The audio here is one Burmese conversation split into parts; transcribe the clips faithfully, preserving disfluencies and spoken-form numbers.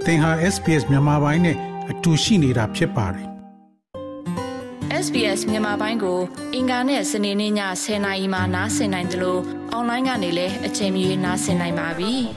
သင်ဟာ เอส พี เอส မြန်မာပိုင်းနဲ့အတူရှိနေတာဖြစ်ပါတယ်။ เอส พี เอส မြန်မာပိုင်းကိုအင်ကာနဲ့စနေနေ့ညဆယ်နာရီမှနားဆင်နိုင်တယ်လို့အွန်လိုင်းကနေလည်းအချိန်မီနားဆင်နိုင်ပါပြီ။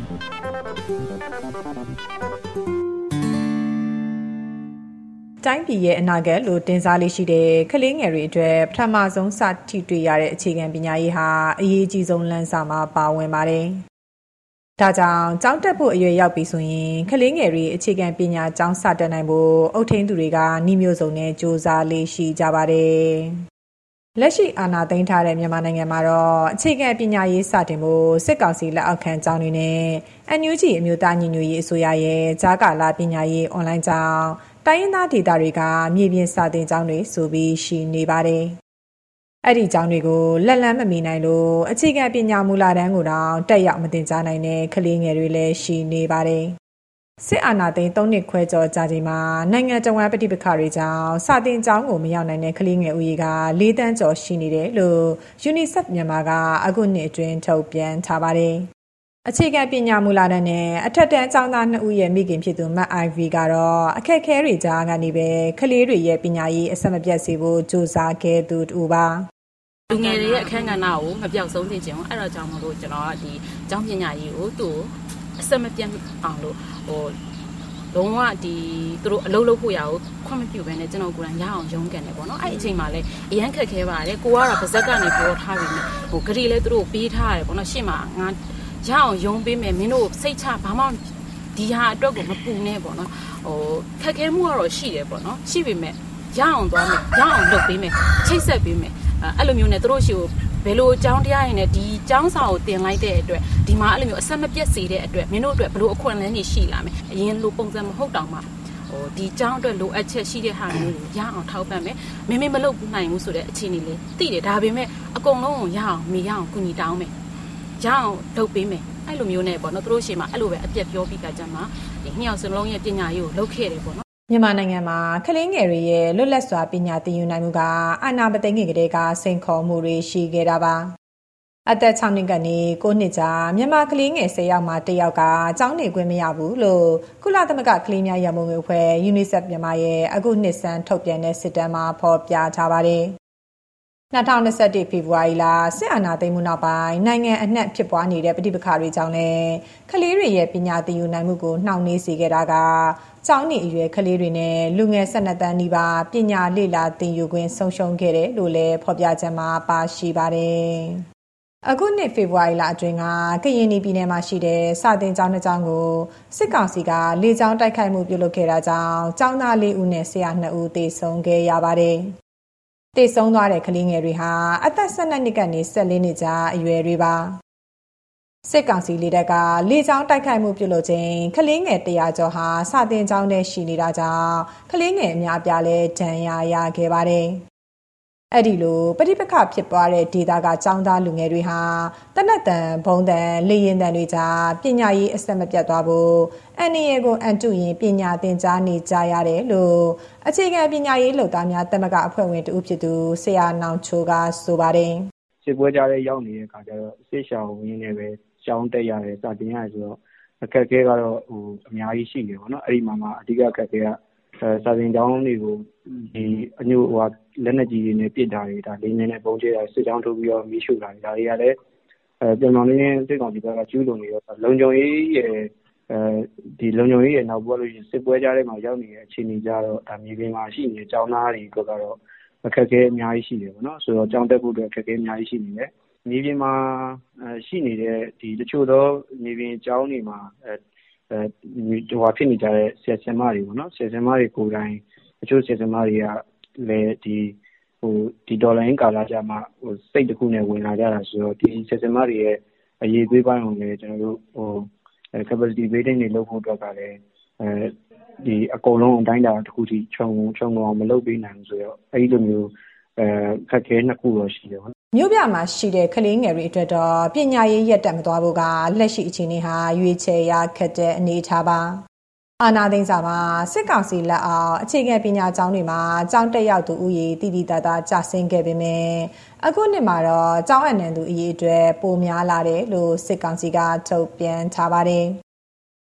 တိုင်းပြည်ရဲ့အနာဂတ်လို့တင်စားလေးရှိတဲ့ကလေးငယ်တွေအတွက်ပထမဆုံးစထိတွေ့ရတဲ့အခြေခံပညာရေးဟာအရေးကြီးဆုံးလမ်းစာမှာပါဝင်ပါတယ်။ဒါကြောင့်ကျောင်းတက်ဖို့အရွယ်ရောက်ပြီဆိုရင်ကလေးငယ်တွေအခြေခံပညာကျောင်းစတက်နိုင်ဖို့အုပ်ထိန်းသူတွေကနှီးမျိုးစုံနဲ့စ조사လေးရှိကြပါတယ်။လက်ရှိအာဏာသိမ်းထားတဲ့မြန်မာနိုင်ငံမှာတော့အခြေခံပညာရေးစတင်ဖို့စစ်ကောင်စီလက်အောက်ခံကျောင်းတွေနဲ့ အန် ယူ ဂျီ အမျိုးသားညီညွတ်ရေးအစိုးရရဲ့ကြားကာလပညာရေးအွန်လိုင်းကျောင်းတိုင်းရင်းသားဒေသတွေကမြေပြင်စာသင်ကျောင်းတွေဆိုပြီးရှိနေပါတယ်။အဲ့ဒီကျောင်းတွေကိုလက်လန်းမမီနိုင်လို့အခြေခံပညာမူလတန်းကိုတောင်တက်ရောက်မသင်ကြားနိုင်တဲ့ကလေးငယ်တွေလည်းရှိနေပါတယ်။စစ်အာဏာသိမ်းသုံးနှစ်ခွဲကျော်ကြာချိန်မှာနိုင်ငံတော်ဝန်ပဋိပက္ခတွေကြောင့်စာသင်ကျောင်းကိုမရောက်နိုင်တဲ့ကလေးငယ်ဦးရေကလေးတန်းကျော်ရှိနေတယ်လို့ UNICEF မြန်မာကအခုနှစ်အတွင်းထုတ်ပြန်ထားပါတယ်။အခြေခံပညာမူလတန်းနဲ့အထက်တန်းကျောင်းသားနှစ်ဦးရဲ့မိခင်ဖြစ်သူမတ်အိုင်ဗီကတော့အခက်အခဲတွေကြားကနေပဲကလေးတွေရဲ့ပညာရေးအဆက်မပြတ်စေဖို့ကြိုးစားခဲ့သူတူပါလူငယ်တွေရဲ့အခန်းကဏ္ဍကိုမပြောက်ဆုံးသိချင်အောင်အဲ့တော့ကြောင့်မလို့ကျွန်တော်ကဒီကျောင်းပညာရေးကိုသူ့အဆက်မပြတ်အောင်လို့ဟိုလုံးဝဒီသူတို့အလုပ်လုပ်ဖို့ရအောင်ခွင့်မပြုဘဲနဲ့ကျွန်တော်ကိုယ်တိုင်ရအောင်ရုန်းကန်တယ်ပေါ့နော်အဲ့အချိန်မှာလည်းအရန်ခက်ခဲပါတယ်ကိုကတော့ပါဇက်ကနေပြောထားပြီးဟိုဂရီလည်းသူတို့ပေးထားရတယ်ပေါ့နော်ရှေ့မှာငါရအောင်ရုံးပေးမယ်မင်းတို့စိတ်ချဘာမှဒီဟာအတွက်ကိုမပူနဲ့ပေါ့နော်ဟိုခက်ခဲမှုကတော့ရှိတယ်ပေါ့နော်ရှိပေမဲ့ရအောင်သွားမယ်ရအောင်လုပ်ပေးမယ်ချိတ်ဆက်ပေးမယ်အဲ့လိုမျိုးနဲ့တို့ရှိကိုဘယ်လိုအကြောင်းတရားရင်းနဲ့ဒီအကြောင်းစာကိုတင်လိုက်တဲ့အတွက်ဒီမှာအဲ့လိုမျိုးအဆက်မပြတ်စေတဲ့အတွက်မင်းတို့အတွက်ဘယ်လိုအခွင့်အလမ်းတွေရှိလာမယ်အရင်လိုပုံစံမဟုတ်တောင်မှဟိုဒီအကြောင်းအတွက်လိုအပ်ချက်ရှိတဲ့ဟာမျိုးကိုရအောင်ထောက်ပံ့မယ်မင်းမမလုပ်နိုင်ဘူးဆိုတဲ့အခြေအနေလေးသိတယ်ဒါပေမဲ့အကုန်လုံးကိုရအောင်မေရအောင်ကူညီတောင်းမယ်ရအောင်လုပ်ပေးမယ်အဲ့လိုမျိုးနဲ့ပေါ့နော်တို့ရှိမှာအဲ့လိုပဲအပြက်ပြောပြီးကကြမှာဒီနှစ်ယောက်စလုံးရဲ့ပညာရေးကိုလုပ်ခဲ့တယ်ပေါ့နော်မြန်မာနိုင်ငံမှာကလေးငယ်တွေရဲ့လွတ်လပ်စွာပညာသင်ယူနိုင်မှုကအာဏာမသိမ်းခင်ကတည်းကစိန်ခေါ်မှုတွေရှိခဲ့တာပါအသက်၆နှစ်ကနေ၉နှစ်ကြာမြန်မာကလေးငယ်၁၀ယောက်မှာတစ်ယောက်ကကျောင်းနေခွင့်မရဘူးလို့ကုလသမဂ္ဂကလေးများရန်ပုံငွေအဖွဲ့ UNICEF မြန်မာရဲ့အခုနှစ်ဆန်းထုတ်ပြန်တဲ့စစ်တမ်းမှာဖော်ပြထားပါတယ်၂၀၂၁ဖေဖော်ဝါရီလစစ်အာဏာသိမ်းမှုနောက်ပိုင်းနိုင်ငံအနှံ့ဖြစ်ပွားနေတဲ့ပဋိပက္ခတွေကြောင့်လည်းကလေးတွေရဲ့ပညာသင်ယူနိုင်မှုကိုနှောင့်နှေးစေခဲ့တာကကျောင်းနေအရွယ်ကလေးတွေနဲ့လူငယ်၁၂တန်းနီးပါးပညာလေ့လာသင်ယူခွင့်ဆုံးရှုံးခဲ့တယ်လို့လည်းဖော်ပြချက်မှာပါရှိပါတယ်။အခုနှစ်ဖေဖော်ဝါရီလအတွင်းကကရင်ပြည်နယ်မှာရှိတဲ့စာသင်ကျောင်းတစ်ကျောင်းကိုစစ်ကောင်စီကလေကြောင်းတိုက်ခိုက်မှုပြုလုပ်ခဲ့တာကြောင့်ကျောင်းသားလေးဦးနဲ့ဆရာနှစ်ဦးသေဆုံးခဲ့ရပါတယ်။သေဆုံးသွားတဲ့ကလေးငယ်တွေဟာအသက်၁၂နှစ်ကနေ၁၄နှစ်ကြားအရွယ်တွေပါစစ်ကောင်စီလေတပ်ကလေကြောင်းတိုက်ခိုက်မှုပြုလုပ်ခြင်းကလေးငယ်တရာကျော်ဟာစာသင်ကျောင်းထဲရှိနေတာကြောင့်ကလေးငယ်အများအပြားလဲဒဏ်ရာရခဲ့ပါတယ်အဲ့ဒီလိုပဋိပက္ခဖြစ်ပွားတဲ့ဒေသကကျောင်းသားလူငယ်တွေဟာတနက်တန်ဘုံတန်လေရင်တန်တွေကြားပညာရေးအဆက်မပြတ်သွားဖို့အန်ရီကိုအန်တုရင်ပညာသင်ကြားနေကြရတယ်လို့အခြေခံပညာရေးလှုပ်သားများတမကအဖွဲ့ဝင်တဦးဖြစ်သူဆရာနောင်ချိုးကဆိုပါတယ်စစ်ပွဲကြားထဲရောက်နေတဲ့အခါကျတော့စစ်ရှောင်ရင်းနဲ့ပဲကျောင်းတက်ရတယ်စာသင်ရတယ်ဆိုတော့အခက်အခဲကတော့ဟိုအများကြီးရှိတယ်ပေါ့နော်အဲ့ဒီမှာမှအဓိကအခက်အခဲကစာသင်ကျောင်းတွေကိုဒီအညို့ဟိုလက်နက်ကြီးတွေနဲ့ပစ်တာတွေဒါလေးနဲ့ပုံကျဲတာစစ်ကြောင်းထုတ်ပြီးတော့မီးရှို့တာတွေဒါတွေကလည်းအဲပြန်မှလည်းစစ်ကောင်စီဘက်ကကျူးလွန်နေတော့လုံခြုံရေးရဲ့အဲဒီလုံခြုံရေးရဲ့နောက်ပေါ်လို့စစ်ပွဲကြားထဲမှာရောက်နေတဲ့အခြေအနေကြတော့ဒါမြေပြင်မှာရှိနေတဲ့ကျောင်းသားတွေကတော့အခက်အခဲအများကြီးရှိတယ်ပေါ့နော်ဆိုတော့ကျောင်းတက်ဖို့အတွက်အခက်အခဲအများကြီးရှိနေတယ်မြေပြင်မှာရှိနေတဲ့ဒီတချို့သောမြေပြင်ကျောင်းတွေမှာအဲဟိုဟာဖြစ်နေကြတဲ့ဆရာဆရာမတွေပေါ့နော်ဆရာဆရာမတွေကိုယ်တိုင်တချို့ဆရာဆရာမတွေကလည်းဒီဟိုဒီဒေါ်လာရင်းကာလာကြမှာဟိုစိတ်တစ်ခုနဲ့ဝင်လာကြတာဆိုတော့ဒီဆရာဆရာမတွေရဲ့အရေးသွေးပိုင်းကိုလည်းကျွန်တော်တို့ဟို capacity building တွေလုပ်ဖို့အတွက်ကလည်းအဲဒီအကုန်လုံးအတိုင်းအတာတစ်ခုထိခြုံခြုံအောင်မလုပ်ပေးနိုင်ဘူးဆိုတော့အဲဒီလိုမျိုးအဲခက်ခဲနှစ်ခုတော့ရှိတယ်ပေါ့မြို့ပြမှာရှိတဲ့ကလေးငယ်တွေအတွက်တော့ပညာရေးရက်တက်မသွားဖို့ကလက်ရှိအခြေအနေဟာရွေးချယ်ရခက်တဲ့အနေအထားပါအာနာသိန်းစာမှာစစ်ကောင်စီလက်အောက်အခြေခံပညာကျောင်းတွေမှာကျောင်းတက်ရောက်သူဦးရေတိတိတသားကျဆင်းခဲ့ပေမဲ့အခုနှစ်မှာတော့ကျောင်းအနှံသူအရေးအတွက်ပိုများလာတယ်လို့စစ်ကောင်စီကထုတ်ပြန်ထားပါတယ်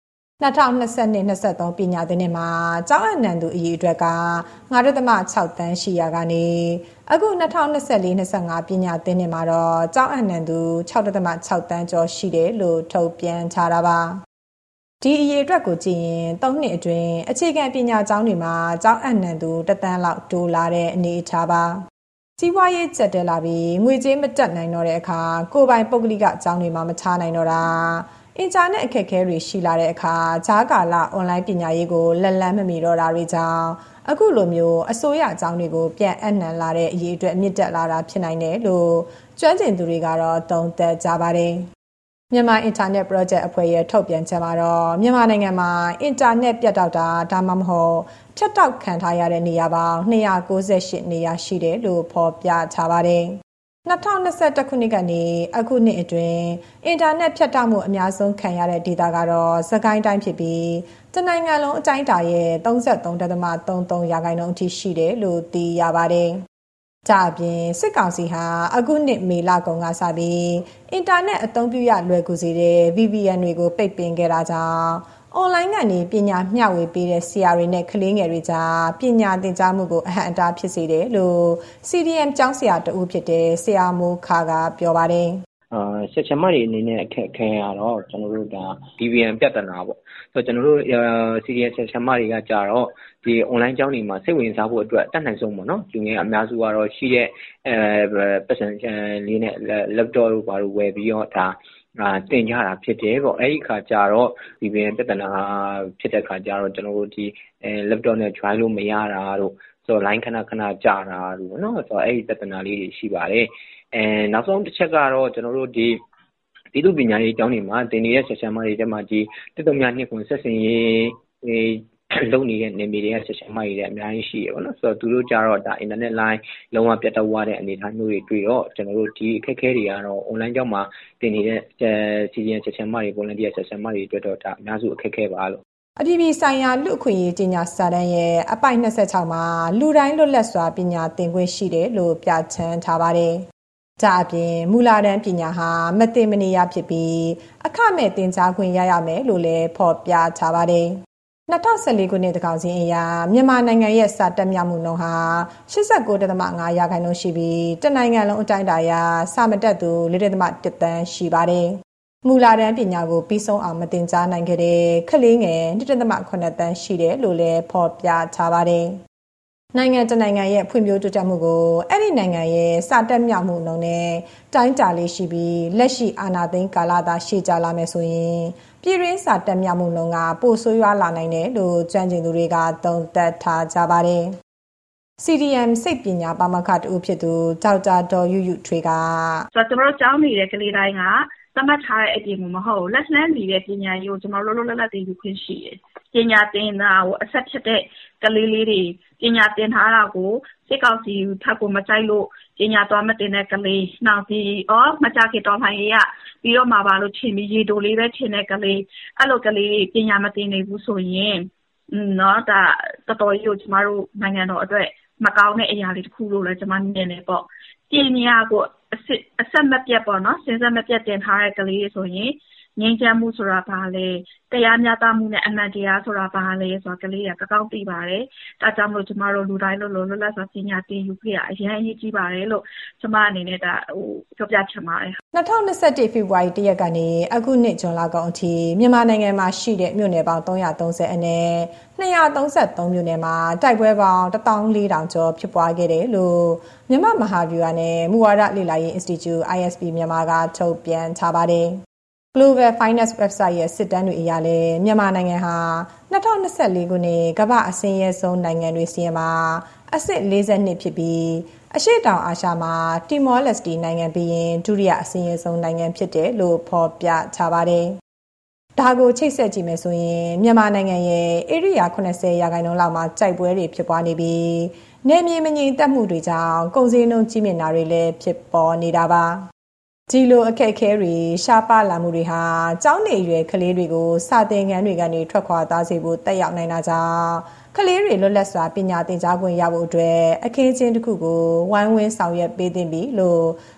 နှစ်ထောင်နှစ်၂ နှစ်၂၃ပညာသင်နှစ်မှာကျောင်းအပ်နှံသူအရေအတွက်က၅ဒသမ ၆ သန်းရှိရာကနေအခုနှစ်ထောင်၂၄ ၂၅ပညာသင်နှစ်မှာတော့ကျောင်းအပ်နှံသူ၆ဒသမ ၆ သန်းကျော်ရှိတယ်လို့ထုတ်ပြန်ထားတာပါဒီအရေအတွက်ကိုကြည့်ရင်၃နှစ်အတွင်းအခြေခံပညာကျောင်းတွေမှာကျောင်းအပ်နှံသူတစ်သန်းလောက်တိုးလာတဲ့အနေအထားပါစီးပွားရေးကျက်တဲလာပြီးငွေကြေးမတက်နိုင်တော့တဲ့အခါကိုယ်ပိုင်ပုဂ္ဂလိကကျောင်းတွေမှာမထားနိုင်တော့တာအင်တာနက်အခက်အခဲတွေရှိလာတဲ့အခါဂျားကာလအွန်လိုင်းပညာရေးကိုလက်လန်းမမီတော့တာတွေကြောင့်အခုလိုမျိုးအစိုးရကျောင်းတွေကိုပြန်အနှံလာတဲ့အရေးအတွက်မြင့်တက်လာတာဖြစ်နိုင်တယ်လို့ကျွမ်းကျင်သူတွေကတော့သုံးသပ်ကြပါတယ်မြန်မာအင်တာနက် project အဖွဲ့ရဲ့ထုတ်ပြန်ချက်မှာတော့မြန်မာနိုင်ငံမှာအင်တာနက်ပြတ်တောက်တာဒါမှမဟုတ်ဖြတ်တောက်ခံထားရတဲ့နေရာပေါင်း၂၉၈နေရာရှိတယ်လို့ဖော်ပြထားပါတယ်၂၀၂၁ခုနှစ်ကနေအခုနှစ်အတွင်းအင်တာနက်ဖြတ်တောက်မှုအများဆုံးခံရတဲ့ဒေသကတော့စကိုင်းတိုင်းဖြစ်ပြီးတနိုင်ငံလုံးအတိုင်းအတာရဲ့၃၃ဒသမ ၃၃ရာခိုင်နှုန်းအထိရှိတယ်လို့သိရပါတယ်။ဒါအပြင်စစ်ကောင်စီဟာအခုနှစ်မေလကုန်ကစပြီးအင်တာနက်အသုံးပြုရလွယ်ကူစေတဲ့ ဗီ ပီ အန် တွေကိုပိတ်ပင်ခဲ့တာကြောင့်အွန်လိုင်းကနေပညာမျှဝေပေးတဲ့ဆရာတွေနဲ့ကလေးငယ်တွေကြားပညာသင်ကြားမှုကိုအဟန့်အတားဖြစ်စေတယ်လို့ စီ ဒီ အမ် ကျောင်းဆရာတဦးဖြစ်တဲ့ဆရာမိုးခါကပြောပါတယ်အာဆက်ချမတွေအနေနဲ့အခက်အခဲရတော့ကျွန်တော်တို့ဒါ ဗီ ပီ အန် ပြဿနာပေါ့ဆိုတော့ကျွန်တော်တို့ စီ ဒီ အမ် ဆက်ချမတွေကကြတော့ဒီ online ကျောင်းတွေမှာစိတ်ဝင်စားဖို့အတွက်အတတ်နိုင်ဆုံးပေါ့နော်လူငယ်အများစုကတော့ရှိတဲ့အဲပတ်စံလေးနဲ့ laptop တို့ဘာလို့ဝယ်ပြီးတော့ဒါအာတင်ကြတာဖြစ်တယ်ပေါ့အဲ့ဒီခါကျတော့ ဗီ ပီ အန် ပြဿနာဖြစ်တဲ့ခါကျတော့ကျွန်တော်တို့ဒီအဲ laptop နဲ့ join လို့မရတာတို့ဆိုတော့ line ခဏခဏကြာတာတို့ပေါ့နော်ဆိုတော့အဲ့ဒီပြဿနာလေးတွေရှိပါတယ်အဲနောက်ဆုံးတစ်ချက်ကတော့ကျွန်တော်တို့ဒီပြည်သူ့ပညာရေးကျောင်းတွေမှာတင်နေတဲ့ဆက်ဆံမတွေတက်မှာဒီတက်တော်များနှစ်ခွန်ဆက်စင်ရေးလုံနေတဲ့နေမီတွေကဆက်ဆံမတွေအများကြီးရှိရပါတော့ဆိုတော့သူတို့ကြတော့ဒါ internet line လုံးဝပြတ်တောက်သွားတဲ့အနေအထားမျိုးတွေတွေ့တော့ကျွန်တော်တို့ဒီအခက်အခဲတွေကတော့ online ကျောင်းမှာတင်နေတဲ့ စီ ဒီ အမ် ဆက်ဆံမတွေ volunteer ဆက်ဆံမတွေအတွက်တော့ဒါအများစုအခက်အခဲပါလို့အပြည်ပြည်ဆိုင်ရာလူ့အခွင့်အရေးကြီးညာစာတမ်းရဲ့အပိုင်၂၆မှာလူတိုင်းလွတ်လပ်စွာပညာသင်ခွင့်ရှိတယ်လို့ပြဋ္ဌာန်းထားပါတယ်။ဒါအပြင်မူလတန်းပညာဟာမသိမနေရဖြစ်ပြီးအခမဲ့သင်ကြားခွင့်ရရမယ်လို့လည်းဖော်ပြထားပါတယ်။၂၀၁၄ခုနှစ်တကောင်စီအရမြန်မာနိုင်ငံရဲ့စာတက်မြောက်မှုနှုန်းဟာ၈၉ဒသမ ၅ရာခိုင်နှုန်းရှိပြီးတနိုင်ငံလုံးအတိုင်းအတာအရစာမတက်သူ၄ဒသမ ၁သန်းရှိပါတယ်။မူလာတန်းပညာကိုပြီးဆုံးအောင်မတင်ကြားနိုင်ခဲ့တဲ့ကလေးငယ်၂ဒသမ ၇သန်းရှိတယ်လို့လည်းဖော်ပြထားပါတယ်။နိုင်ငံတနိုင်ငံရဲ့ဖွံ့ဖြိုးတိုးတက်မှုကိုအဲ့ဒီနိုင်ငံရဲ့စာတက်မြောက်မှုနှုန်းနဲ့တိုင်းတာလေးရှိပြီးလက်ရှိအာဏာသိမ်းကာလသာရှေ့ကျလာမယ်ဆိုရင်ပြည်ရင်းစာတက်မြောက်မှုနှုန်းကပိုဆိုးရွားလာနိုင်တယ်လို့ကျွမ်းကျင်သူတွေကသုံးသပ်ထားကြပါတယ်။ စီ ဒီ အမ် စိတ်ပညာပါမောက္ခတူဖြစ်သူဒေါက်တာဒေါ်ယူယူထွေးကဆိုတော့ကျွန်တော်တို့ကျောင်းနေတဲ့ကလေးတိုင်းကသတ်မှတ်ထားတဲ့အပြင်မဟုတ်ဘူးလက်လန်းနေတဲ့ပညာရေးကိုကျွန်တော်တို့လောလောလတ်တင်ယူခွင့်ရှိတယ်ပညာသင်တာကိုအဆက်ဖြစ်တဲ့ကလေးလေးတွေပညာသင်ထားတာကိုစိတ်ကောက်စီထပ်ကိုမကြိုက်လို့ပညာသွားမတင်တဲ့ကလေးနောက်ပြီးအော်မကြခင်တော်လှန်ရေးရပြီးတော့မှပါလို့ချင်းပြီးရေတိုလေးပဲချင်းတဲ့ကလေးအဲ့လိုကလေးတွေပညာမသင်နိုင်ဘူးဆိုရင်နော်ဒါတော်တော်ကြီးကိုကျမတို့နိုင်ငံတော်အတွက်မကောင်းတဲ့အရာလေးတစ်ခုလို့လည်းကျမမြင်နေပေါ့ပညာကိုအစစ်အဆက်မပြတ်ပေါ့နော်စဉ်ဆက်မပြတ်တင်ထားတဲ့ကလေးတွေဆိုရင်ငြိမ်းချမ်းမှုဆိုတာဘာလဲတရားမျှတမှုနဲ့အမှန်တရားဆိုတာဘာလဲဆိုတာကလေးကကောင်းသိပါတယ်ဒါကြောင့်မို့ကျမတို့လူတိုင်းလို့လို့လွတ်လပ်စွာပညာသင်ယူခဲ့ရအရင်အရေးကြီးပါတယ်လို့ကျမအနေနဲ့ဒါဟိုပြောပြချင်ပါတယ်၂၀၂၁ဖေဖော်ဝါရီတရက်ကနေအခုနှစ်ဇွန်လကုန်အထိမြန်မာနိုင်ငံမှာရှိတဲ့မြို့နယ်ပေါင်း၃၃၀အနက်၂၃၃မြို့နယ်မှာတိုက်ပွဲပေါင်း၁၄၀၀၀ကျော်ဖြစ်ပွားခဲ့တယ်လို့မြန်မာမဟာဗျူဟာနဲ့မူဝါဒလေ့လာရေး Institute အိုင် အက်စ် ပီ မြန်မာကထုတ်ပြန်ထားပါတယ်။ Global Finance Website ရဲ့စစ်တမ်းတွေအရလည်းမြန်မာနိုင်ငံဟာ၂၀၂၄ခုနှစ်ကမ္ဘာအဆင်းရဲဆုံးနိုင်ငံတွေစီးရင်မှာအဆင့်၄၂ဖြစ်ပြီးအရှေ့တောင်အာရှမှာတီမောလက်စတီနိုင်ငံပြီးရင်ဒုတိယအဆင်းရဲဆုံးနိုင်ငံဖြစ်တယ်လို့ဖော်ပြထားပါတယ်။ဒါကိုချိတ်ဆက်ကြည့်မယ်ဆိုရင်မြန်မာနိုင်ငံရဲ့ဧရိယာ၇၀ရာခိုင်နှုန်းလောက်မှာကြိုက်ပွဲတွေဖြစ်ပွားနေပြီးနေမြေမငြိမ်သက်မှုတွေကြောင့်ကုန်စည်နှုန်းကြီးမြင့်တာတွေလည်းဖြစ်ပေါ်နေတာပါ။ဒီလိုအခက်အခဲတွေရှားပါလာမှုတွေဟာကျောင်းနေရွယ်ကလေးတွေကိုစာသင်ခန်းတွေကနေထွက်ခွာသွားစေဖို့တက်ရောက်နိုင်တာကြောင့်ကလေးတွေလွတ်လပ်စွာပညာသင်ကြားခွင့်ရဖို့အတွက်အခင်းအကျင်းတစ်ခုကိုဝိုင်းဝန်းဆောင်ရွက်ပေးသင့်ပြီလို့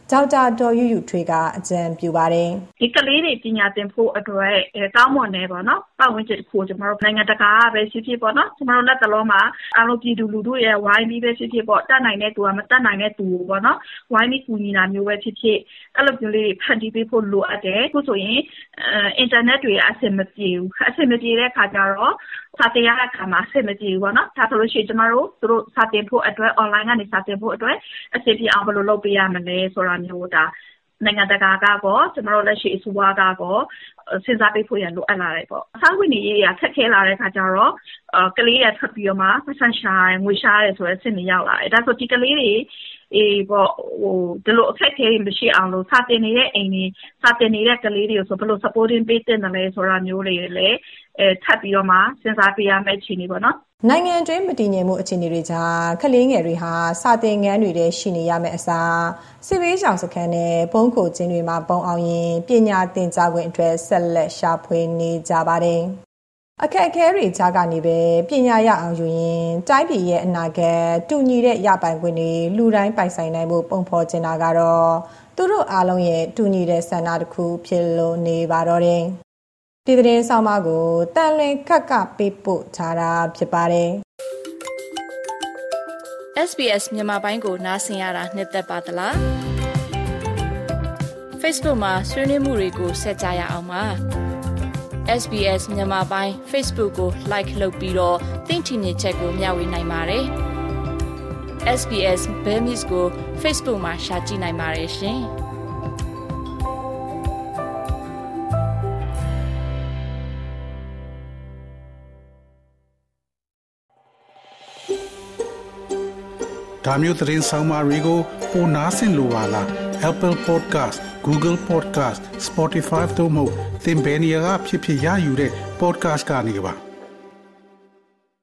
ဒေါက်တာဒေါ်ယူယူထွေးကအကြံပြုပါတယ်ဒီကလေးတွေပညာသင်ဖို့အတွက်ကောင်းမွန်နေပါတော့ပတ်ဝန်းကျင်တစ်ခုကျွန်တော်တို့နိုင်ငံတကာပဲဖြစ်ဖြစ်ပေါ့နော်ကျွန်တော်တို့လက်တလုံးမှာအားလုံးပြည်သူလူထုရဲ့ဝိုင်းပြီးပဲဖြစ်ဖြစ်ပေါ့တတ်နိုင်တဲ့သူကမတတ်နိုင်တဲ့သူပေါ့နော်ဝိုင်းပြီးကူညီတာမျိုးပဲဖြစ်ဖြစ်အဲ့လိုမျိုးလေးဖန်တီးပေးဖို့လိုအပ်တယ်အခုဆိုရင်အင်တာနက်တွေအဆင်မပြေဘူးအဆင်မပြေတဲ့အခါကျတော့စာတင်ရတဲ့အခါမှာအဆင်မပြေဘူးပေါ့နော်ဒါဆိုလို့ရှိရင်ကျွန်တော်တို့သူတို့စာတင်ဖို့အတွက် online ကနေစာတင်ဖို့အတွက်အဆင်ပြေအောင်ဘယ်လိုလုပ်ပေးရမလဲဆိုတာမျိုးဒါနိုင်ငံတကာကတော့ကျွန်တော်တို့လက်ရှိအစိုးရကတော့စဉ်းစားပေးဖို့ရလိုအပ်လာတယ်ပေါ့အစားဝင်နေရရခက်ခဲလာတဲ့အခါကျတော့ကလေးရထွက်ပြီးတော့မှပတ်စံရှာငွေရှာရဲဆိုတဲ့အဆင့်တွေရောက်လာတယ်ဒါဆိုဒီကလေးတွေအေးပေါ့ဟိုဒီလိုအခက်အခဲတွေမရှိအောင်လို့စာတင်နေတဲ့အိမ်တွေစာတင်နေတဲ့ကလေးတွေကိုဆိုဘယ်လို supporting ပေးတင်တယ်လဲဆိုတာမျိုးတွေလည်းအဲထပ်ပြီးတော့မှစဉ်းစားပေးရမယ့်အခြေအနေပေါ့နော်နိုင်ငံတွင်းမတည်ငြိမ်မှုအခြေအနေတွေကြောင့်ကလေးငယ်တွေဟာစာသင်ခန်းတွေထဲရှိနေရမယ့်အစားစစ်ဘေးရှောင်စခန်းနဲ့ဘုံခိုကျင်းတွေမှာပုံအောင်ရင်ပညာသင်ကြားခွင့်အတွက်ဆက်လက်ရှာဖွေနေကြပါတယ်။အခက်အခဲတွေကြားကနေပဲပညာရအောင်ယူရင်တိုင်းပြည်ရဲ့အနာဂတ်တူညီတဲ့ရပိုင်ခွင့်တွေလူတိုင်းပိုင်ဆိုင်နိုင်မှုပုံဖော်ချင်တာကတော့သူတို့အားလုံးရဲ့တူညီတဲ့ဆန္ဒတစ်ခုဖြစ်လို့နေပါတော့တယ်။ဒီသတင်းဆောင်မကိုတန်လွင်ခက်ကပေးပို့ထားတာဖြစ်ပါတယ် S B S မြန်မာပိုင်းကိုနားဆင်ရတာနှစ်သက်ပါသလား Facebook မှာဆွေးနွေးမှုတွေကိုဆက်ကြရအောင်ပါ S B S မြန်မာပိုင်း Facebook ကို like လုပ်ပြီးတော့သင်ချင်တဲ့ချက်ကိုမျှဝေနိုင်ပါတယ် S B S Burmese ကို Facebook မှာ share ကြည့်နိုင်ပါတယ်ရှင်ဒါမျိုးသတင်းဆောင်မတွေကိုပိုနားဆင်လိုပါလား Apple Podcast, Google Podcast, Spotify တို့မှာသင်ပင်ရာဖြစ်ဖြစ်ရယူတဲ့ podcast ကနေပါ